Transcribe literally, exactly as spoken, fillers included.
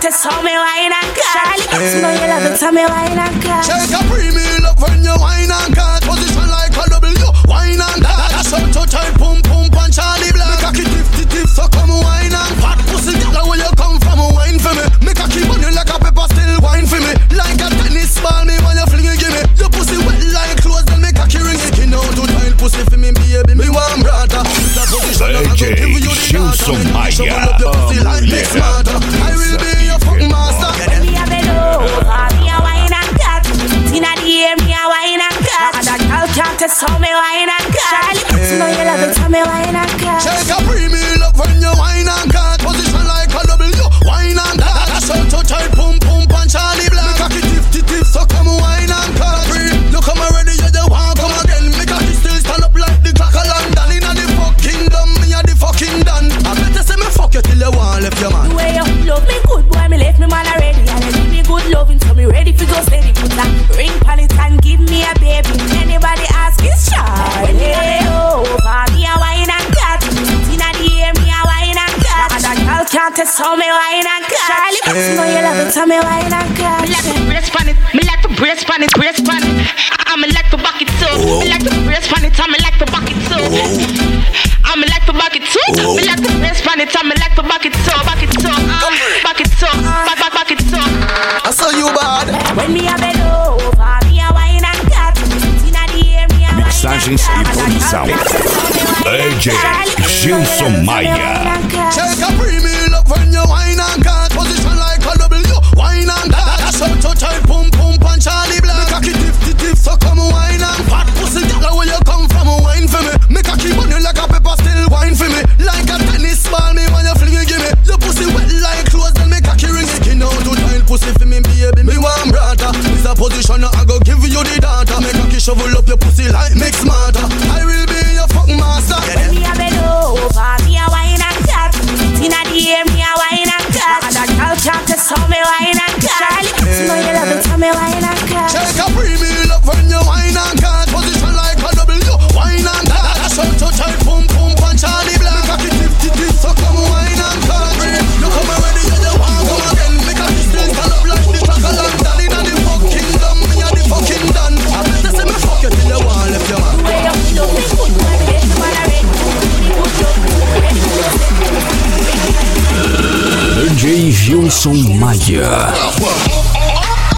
to tell me wine and cut. You know you love it, tell me wine and cut. Shake a premium love when you wine and cut. Position like a W, wine and cut. That's how to tight pum pum and Charlie Black. Make a keep tip tip so come wine and fat pussy. That's where you come from, wine for me. Make a keep on you like a pepper still wine for me. Like a tennis ball me when you fling it give me. Your pussy wet like clothes then make a key ring it. You know to tight pussy for me baby. Me want brother. D J Gilson Maia. I will be your fucking master. Me a bed over, me a wine and cut. Inna the air, me a wine and cut. And that girl can't tell me wine and cut. You know you love it, tell me wine and cut. Shake a premium love when you wine and cut. Position like a W, wine and cut. That's how to tight pum pum and Charlie Black. Make a tip tip tip, so come wine and cut. You come already, you just want come again. Make a still stand up like the clock of London. Inna the fucking dumb, me a the fucking done. I better say me fuck you till you want left your man. The way you love me good boy, me left me man already. And you give me good loving, so me ready for go steady. Put a ring on it and give me a baby. Anybody ask is Charlie over, me a wine and cut. Inna the air, me a wine and cut. And that girl can't tell me wine and cut. Charlie, you know you love it, tell me wine and cut. Me like to brace pan it, me like to brace pan it, brace pan it. I me like to back it too. Me like to brace pan it, I me like to back it too. I me like to back it too. Me like to brace pan it, I me like to back it too, back it too, back it too, back back back it too. I saw you bad. When me a bed over, me a wine and cut. Inna the air, me a wine and cut. Mixagens e produção D J Gilson Maia. Shake a premium love when you wine and cut. Position like a W, wine and cut. That's how to tight pum pum and Charlie Black. Make a keep tip tip, so come wine and fat pussy. That's where you come from, wine for me. Make a keep on you like a pepper still wine for me. Like a tennis ball me when you fling it give me. Your pussy wet like clothes then make a key ring it. You know to tight pussy for me baby. Me want brother. This a position I go give you the data. Make a key shovel up your pussy like make smarter. I will be your fucking master. When me a bed over, me a wine and cut. Inna the air, me a wine and cut. And that girl can't tell me wine and cut. You know you love it, tell me wine and cut. Shake a premium love when you wine and cut. Position like a W, wine and cut. That's how to tight pum pum and Charlie Black. Make a tip tip tip, so come wine and cut. You come already, you just want come again. Make a still stand up like the clock of London. Inna the fucking dumb, me a the fucking done. I better say me fuck you till you want left your man. The way you love me good boy, me left me man already. D J Gilson Maia.